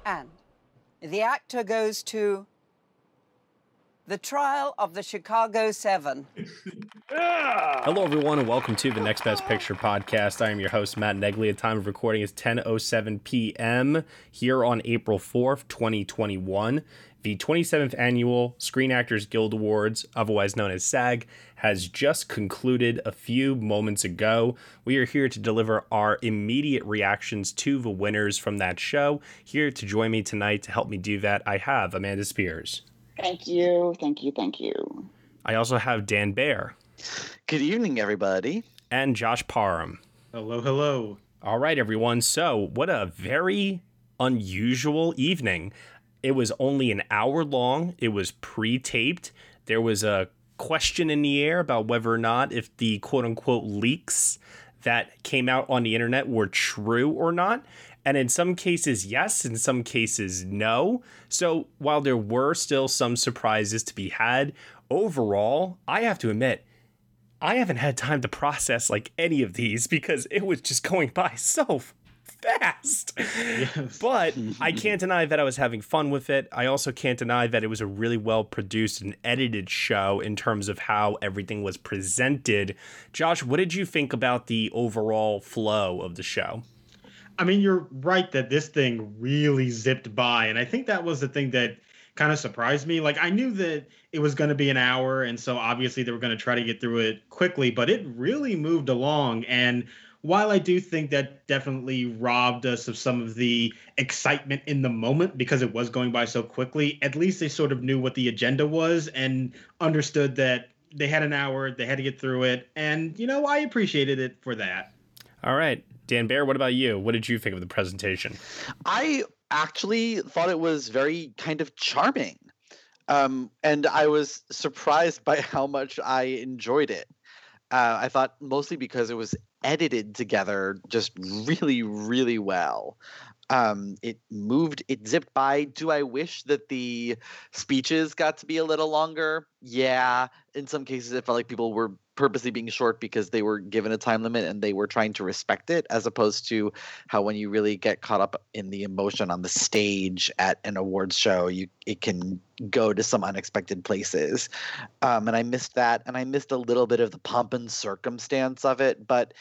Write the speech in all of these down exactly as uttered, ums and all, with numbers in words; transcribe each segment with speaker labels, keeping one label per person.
Speaker 1: And the actor goes to The Trial of the Chicago Seven.
Speaker 2: Hello, everyone, and welcome to the Next Best Picture podcast. I am your host, Matt Negley. The time of recording is ten oh seven p.m. here on April fourth, twenty twenty-one. The twenty-seventh Annual Screen Actors Guild Awards, otherwise known as SAG, has just concluded a few moments ago. We are here to deliver our immediate reactions to the winners from that show. Here to join me tonight to help me do that, I have Amanda Spears.
Speaker 3: Thank you, thank you, thank you.
Speaker 2: I also have Dan Baer.
Speaker 4: Good evening, everybody.
Speaker 2: And Josh Parham.
Speaker 5: Hello, hello.
Speaker 2: All right, everyone. So, what a very unusual evening. It was only an hour long. It was pre-taped. There was a question in the air about whether or not if the quote-unquote leaks that came out on the internet were true or not. And in some cases, yes. In some cases, no. So while there were still some surprises to be had, overall, I have to admit, I haven't had time to process like any of these because it was just going by so fast. Yes. But I can't deny that I was having fun with it. I also can't deny that it was a really well produced and edited show in terms of how everything was presented. Josh, what did you think about the overall flow of the show?
Speaker 5: I mean, you're right that this thing really zipped by. And I think that was the thing that kind of surprised me. Like, I knew that it was going to be an hour. And so obviously they were going to try to get through it quickly, but it really moved along. And while I do think that definitely robbed us of some of the excitement in the moment because it was going by so quickly, at least they sort of knew what the agenda was and understood that they had an hour, they had to get through it. And, you know, I appreciated it for that.
Speaker 2: All right. Dan Baer, what about you? What did you think of the presentation?
Speaker 4: I actually thought it was very kind of charming. Um, and I was surprised by how much I enjoyed it. Uh, I thought mostly because it was edited together just really, really well. Um, it moved, it zipped by. Do I wish that the speeches got to be a little longer? Yeah. In some cases, it felt like people were purposely being short because they were given a time limit and they were trying to respect it, as opposed to how when you really get caught up in the emotion on the stage at an awards show, you it can go to some unexpected places. Um, and I missed that. And I missed a little bit of the pomp and circumstance of it. But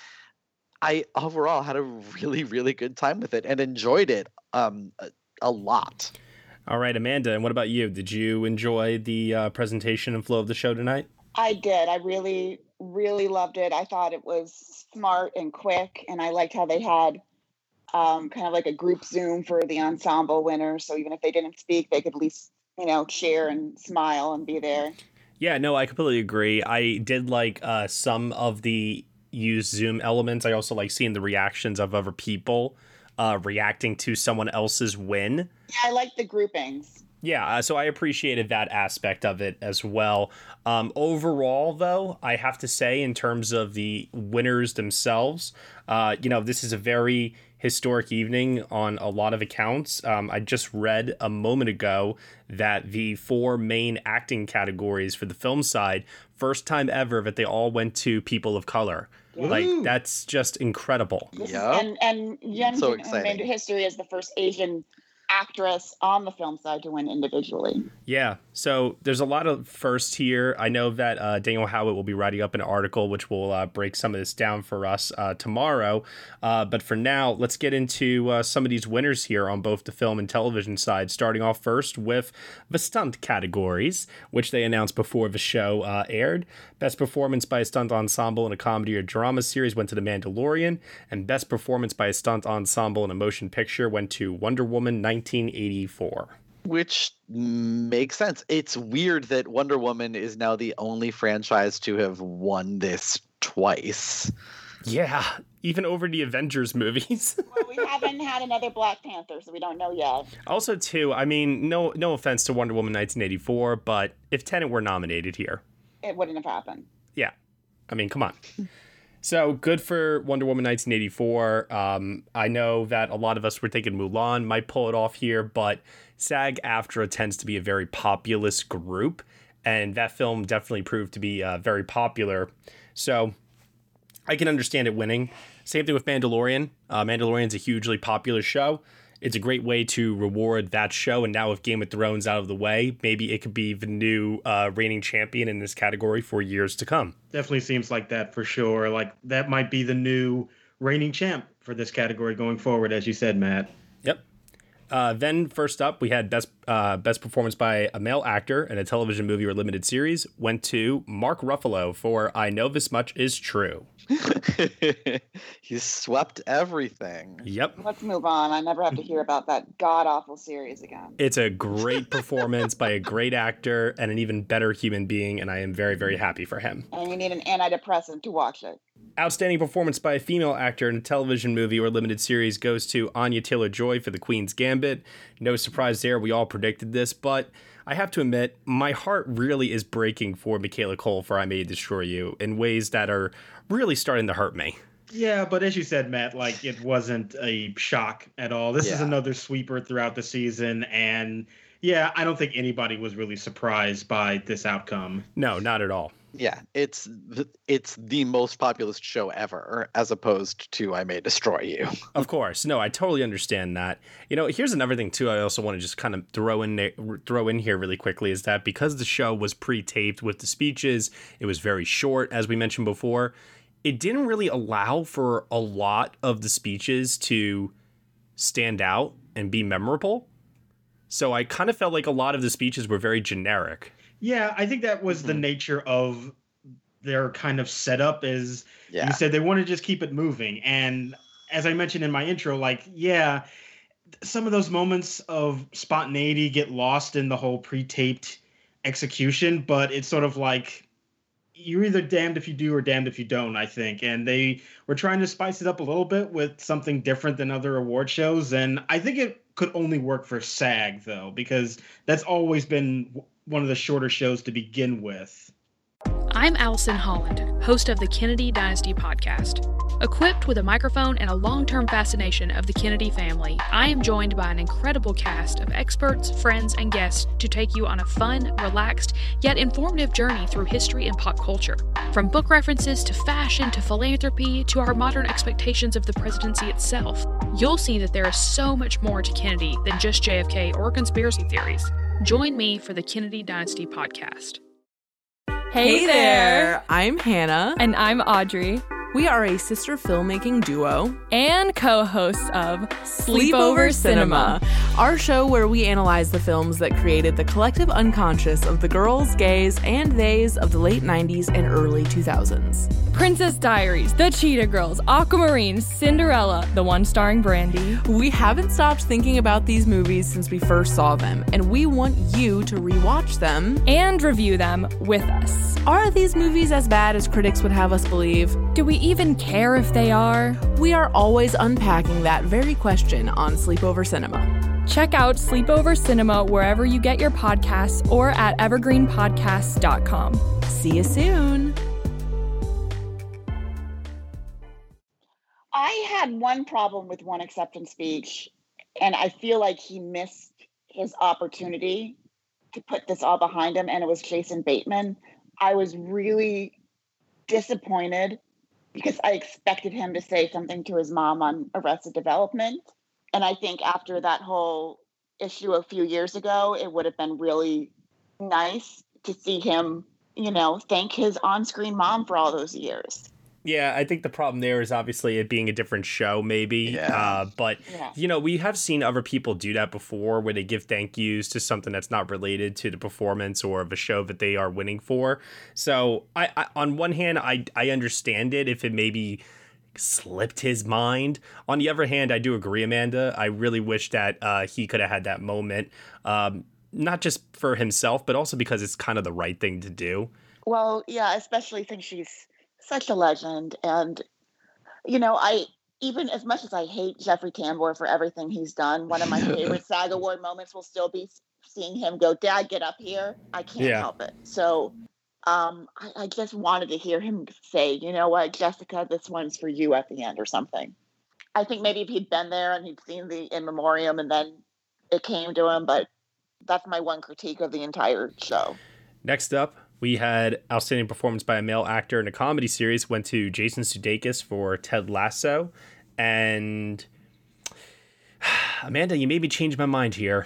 Speaker 4: I overall had a really, really good time with it and enjoyed it um, a, a lot.
Speaker 2: All right, Amanda, and what about you? Did you enjoy the uh, presentation and flow of the show tonight?
Speaker 3: I did. I really, really loved it. I thought it was smart and quick, and I liked how they had um, kind of like a group Zoom for the ensemble winners. So even if they didn't speak, they could at least, you know, share and smile and be there.
Speaker 2: Yeah, no, I completely agree. I did like uh, some of the used Zoom elements. I also like seeing the reactions of other people uh, reacting to someone else's win.
Speaker 3: Yeah, I like the groupings.
Speaker 2: Yeah, uh, so I appreciated that aspect of it as well. Um, overall, though, I have to say, in terms of the winners themselves, uh, you know, this is a very historic evening on a lot of accounts. Um, I just read a moment ago that the four main acting categories for the film side, first time ever that they all went to people of color.
Speaker 3: Yeah.
Speaker 2: Like, that's just incredible.
Speaker 4: Yeah.
Speaker 3: And, and Yen
Speaker 4: So
Speaker 3: who made history as the first Asian actress on the film side to win individually.
Speaker 2: Yeah, so there's a lot of firsts here. I know that uh, Daniel Howard will be writing up an article which will uh, break some of this down for us uh, tomorrow. Uh, but for now, let's get into uh, some of these winners here on both the film and television side, starting off first with the stunt categories, which they announced before the show uh, aired. Best performance by a stunt ensemble in a comedy or drama series went to The Mandalorian, and best performance by a stunt ensemble in a motion picture went to Wonder Woman nineteen eighty-four.
Speaker 4: Which makes sense. It's weird that Wonder Woman is now the only franchise to have won this twice.
Speaker 2: Yeah, even over the Avengers movies.
Speaker 3: Well, we haven't had another Black Panther, so we don't know yet.
Speaker 2: Also, too, I mean, no no offense to Wonder Woman nineteen eighty-four, but if Tenet were nominated here,
Speaker 3: it wouldn't have happened.
Speaker 2: Yeah. I mean, come on. So good for Wonder Woman nineteen eighty-four. Um, I know that a lot of us were thinking Mulan might pull it off here, but SAG-AFTRA tends to be a very populist group, and that film definitely proved to be uh, very popular. So I can understand it winning. Same thing with Mandalorian. Uh, Mandalorian's a hugely popular show, It's a great way to reward that show. And now with Game of Thrones out of the way, maybe it could be the new uh, reigning champion in this category for years to come.
Speaker 5: Definitely seems like that for sure. Like that might be the new reigning champ for this category going forward, as you said, Matt.
Speaker 2: Yep. Uh, then first up, we had best uh, best performance by a male actor in a television movie or limited series went to Mark Ruffalo for I Know This Much Is True.
Speaker 4: He swept everything.
Speaker 2: Yep.
Speaker 3: Let's move on. I never have to hear about that god-awful series again.
Speaker 2: It's a great performance by a great actor and an even better human being, and I am very, very happy for him.
Speaker 3: And you need an antidepressant to watch it.
Speaker 2: Outstanding performance by a female actor in a television movie or limited series goes to Anya Taylor-Joy for The Queen's Gambit. No surprise there, we all predicted this, but I have to admit, my heart really is breaking for Michaela Cole for I May Destroy You in ways that are really starting to hurt me.
Speaker 5: Yeah, but as you said, Matt, like it wasn't a shock at all. This
Speaker 4: Yeah.
Speaker 5: is another sweeper throughout the season, and yeah, I don't think anybody was really surprised by this outcome.
Speaker 2: No, not at all.
Speaker 4: Yeah, it's th- it's the most populous show ever, as opposed to I May Destroy You.
Speaker 2: Of course. No, I totally understand that. You know, here's another thing too I also want to just kind of throw in there, throw in here really quickly is that because the show was pre-taped with the speeches, it was very short, as we mentioned before. It didn't really allow for a lot of the speeches to stand out and be memorable. So I kind of felt like a lot of the speeches were very generic.
Speaker 5: Yeah, I think that was
Speaker 4: Mm-hmm.
Speaker 5: the nature of their kind of setup is
Speaker 4: Yeah.
Speaker 5: you said they want to just keep it moving. And as I mentioned in my intro, like, yeah, some of those moments of spontaneity get lost in the whole pre-taped execution, but it's sort of like you're either damned if you do or damned if you don't, I think. And they were trying to spice it up a little bit with something different than other award shows. And I think it could only work for SAG, though, because that's always been one of the shorter shows to begin with.
Speaker 6: I'm Allison Holland, host of the Kennedy Dynasty podcast. Equipped with a microphone and a long-term fascination of the Kennedy family, I am joined by an incredible cast of experts, friends, and guests to take you on a fun, relaxed, yet informative journey through history and pop culture. From book references to fashion to philanthropy to our modern expectations of the presidency itself, you'll see that there is so much more to Kennedy than just J F K or conspiracy theories. Join me for the Kennedy Dynasty podcast.
Speaker 7: Hey,
Speaker 8: Hey
Speaker 7: there.
Speaker 8: there! I'm Hannah.
Speaker 7: And I'm Audrey,
Speaker 8: We are a sister filmmaking duo,
Speaker 7: and co-hosts of
Speaker 8: Sleepover Cinema, our show where we analyze the films that created the collective unconscious of the girls, gays, and theys of the late nineties and early two thousands.
Speaker 7: Princess Diaries, The Cheetah Girls, Aquamarine, Cinderella, the one starring Brandy.
Speaker 8: We haven't stopped thinking about these movies since we first saw them, and we want you to rewatch them
Speaker 7: And review them with us.
Speaker 8: Are these movies as bad as critics would have us believe?
Speaker 7: Do we even care if they are?
Speaker 8: We are always unpacking that very question on Sleepover Cinema.
Speaker 7: Check out Sleepover Cinema wherever you get your podcasts or at evergreen podcasts dot com.
Speaker 8: See you soon!
Speaker 3: I had one problem with one acceptance speech, and I feel like he missed his opportunity to put this all behind him, and it was Jason Bateman. I was really disappointed because I expected him to say something to his mom on Arrested Development. And I think after that whole issue a few years ago, it would have been really nice to see him, you know, thank his on-screen mom for all those years.
Speaker 2: Yeah, I think the problem there is obviously it being a different show, maybe.
Speaker 4: Yeah.
Speaker 2: Uh, but,
Speaker 3: Yeah.
Speaker 2: you know, we have seen other people do that before where they give thank yous to something that's not related to the performance or the show that they are winning for. So, I, I on one hand, I, I understand it if it maybe slipped his mind. On the other hand, I do agree, Amanda. I really wish that uh, he could have had that moment, um, not just for himself, but also because it's kind of the right thing to do.
Speaker 3: Well, yeah, especially since she's such a legend. And, you know, I, even as much as I hate Jeffrey Tambor for everything he's done, one of my favorite SAG Award moments will still be seeing him go, "Dad, get up here." I can't
Speaker 2: Yeah.
Speaker 3: help it. So um, I, I just wanted to hear him say, "You know what, Jessica, this one's for you" at the end or something. I think maybe if he'd been there and he'd seen the in memoriam and then it came to him, but that's my one critique of the entire show.
Speaker 2: Next up, we had outstanding performance by a male actor in a comedy series went to Jason Sudeikis for Ted Lasso. And Amanda, you made me change my mind here.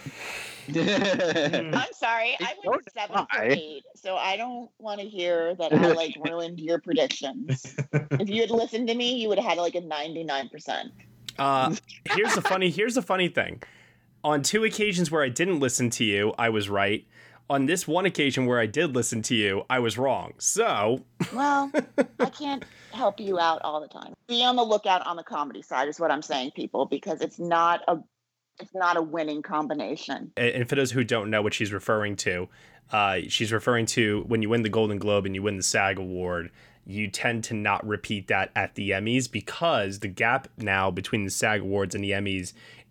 Speaker 3: I'm sorry. I went seven for eight, so I don't want to hear that I like ruined your predictions. If you had listened to me, you would have had like a ninety-nine percent.
Speaker 2: Uh, here's the funny. Here's the funny thing. On two occasions where I didn't listen to you, I was right. On this one occasion where I did listen to you, I was wrong. So,
Speaker 3: well, I can't help you out all the time. Be on the lookout on the comedy side is what I'm saying, people, because it's not a it's not a winning combination.
Speaker 2: And for those who don't know what she's referring to, uh, she's referring to when you win the Golden Globe and you win the SAG Award, you tend to not repeat that at the Emmys because the gap now between the SAG Awards and the Emmys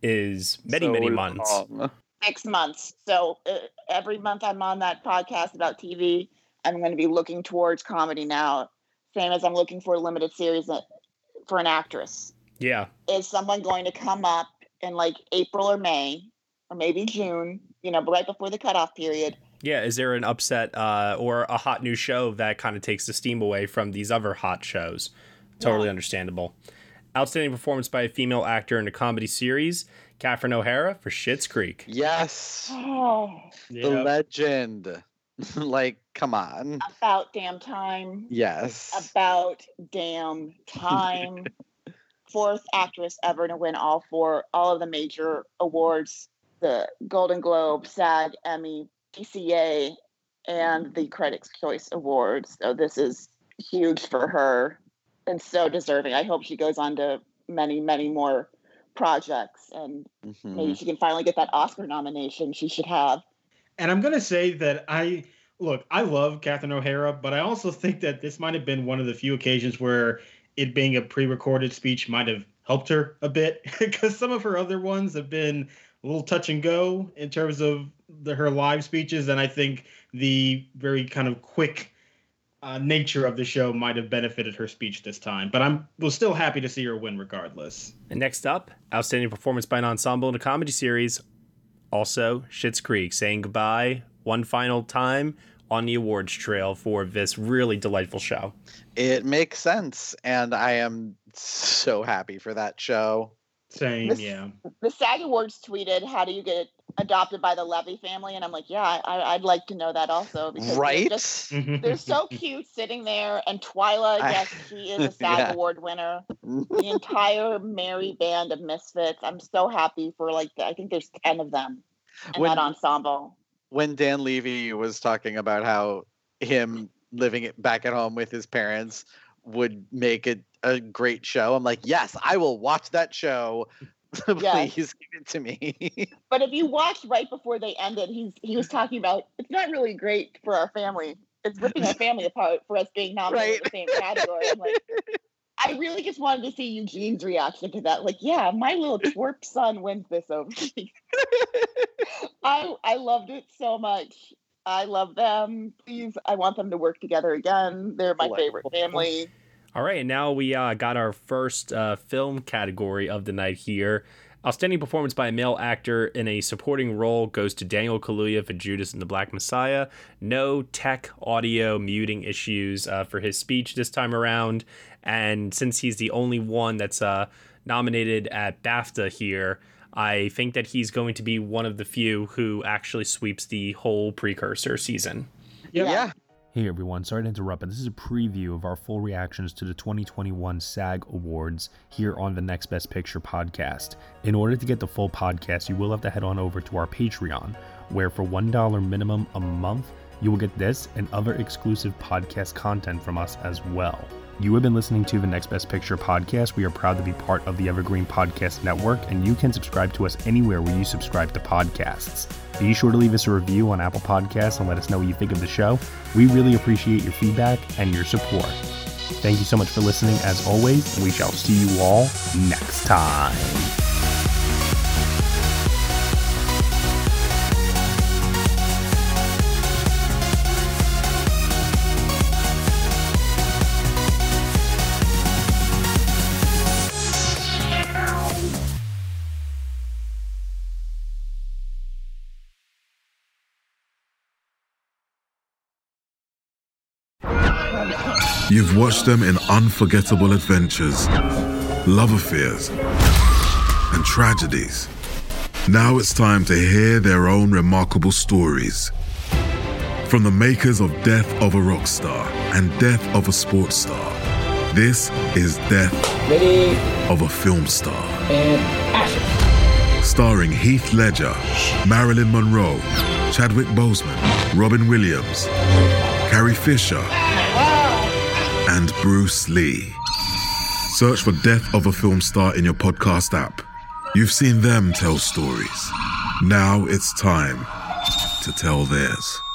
Speaker 2: is many, so many months.
Speaker 3: Long. Six months. So uh, every month I'm on that podcast about T V, I'm going to be looking towards comedy now, same as I'm looking for a limited series for an actress.
Speaker 2: Yeah.
Speaker 3: Is someone going to come up in like April or May or maybe June, you know, but right before the cutoff period?
Speaker 2: Yeah, is there an upset uh, or a hot new show that kind of takes the steam away from these other hot shows? Totally yeah. understandable. Outstanding performance by a female actor in a comedy series, Catherine O'Hara for Schitt's Creek.
Speaker 4: Yes.
Speaker 3: Oh.
Speaker 4: The yep. legend. Like, come on.
Speaker 3: About damn time.
Speaker 4: Yes.
Speaker 3: About damn time. Fourth actress ever to win all four, all of the major awards, the Golden Globe, SAG, Emmy, P C A, and the Critics' Choice Awards. So this is huge for her and so deserving. I hope she goes on to many, many more projects and mm-hmm. maybe she can finally get that Oscar nomination she should have.
Speaker 5: And I'm going to say that I, look, I love Catherine O'Hara, but I also think that this might have been one of the few occasions where it being a pre-recorded speech might have helped her a bit because some of her other ones have been a little touch and go in terms of the, her live speeches. And I think the very kind of quick uh, nature of the show might have benefited her speech this time. But I'm was still happy to see her win regardless.
Speaker 2: And next up, outstanding performance by an ensemble in a comedy series. Also, Schitt's Creek saying goodbye one final time on the awards trail for this really delightful show.
Speaker 4: It makes sense. And I am so happy for that show.
Speaker 5: Same,
Speaker 3: the,
Speaker 5: yeah.
Speaker 3: The SAG Awards tweeted, how do you get adopted by the Levy family? And I'm like, yeah, I, I'd like to know that also. Because
Speaker 4: right?
Speaker 3: They're, just, they're so cute sitting there. And Twyla, I, yes, she is a SAG yeah. Award winner. The entire merry band of misfits. I'm so happy for, like, the, I think there's ten of them in when, that ensemble.
Speaker 4: When Dan Levy was talking about how him living it back at home with his parents would make it a great show, I'm like, yes, I will watch that show. Please yes. give it to me.
Speaker 3: But if you watched right before they ended, he's he was talking about it's not really great for our family. It's ripping our family apart for us being nominated right. in the same category. I'm like, I really just wanted to see Eugene's reaction to that. Like, yeah, my little twerp son wins this over me. I I loved it so much. I love them. Please, I want them to work together again. They're my favorite family.
Speaker 2: All right, and now we uh, got our first uh, film category of the night here. Outstanding performance by a male actor in a supporting role goes to Daniel Kaluuya for Judas and the Black Messiah. No tech audio muting issues uh, for his speech this time around. And since he's the only one that's uh, nominated at BAFTA here, I think that he's going to be one of the few who actually sweeps the whole precursor season.
Speaker 4: Yeah. yeah.
Speaker 9: Hey everyone, sorry to interrupt, but this is a preview of our full reactions to the twenty twenty-one SAG Awards here on the Next Best Picture podcast. In order to get the full podcast, you will have to head on over to our Patreon, where for one dollar minimum a month, you will get this and other exclusive podcast content from us as well. You have been listening to the Next Best Picture podcast. We are proud to be part of the Evergreen Podcast Network, and you can subscribe to us anywhere where you subscribe to podcasts. Be sure to leave us a review on Apple Podcasts and let us know what you think of the show. We really appreciate your feedback and your support. Thank you so much for listening as always, and we shall see you all next time.
Speaker 10: You've watched them in unforgettable adventures, love affairs, and tragedies. Now it's time to hear their own remarkable stories. From the makers of Death of a Rock Star and Death of a Sports Star, this is Death
Speaker 11: Ready.
Speaker 10: of a Film Star.
Speaker 11: And action.
Speaker 10: Starring Heath Ledger, Marilyn Monroe, Chadwick Boseman, Robin Williams, Carrie Fisher, and Bruce Lee. Search for Death of a Film Star in your podcast app. You've seen them tell stories. Now it's time to tell theirs.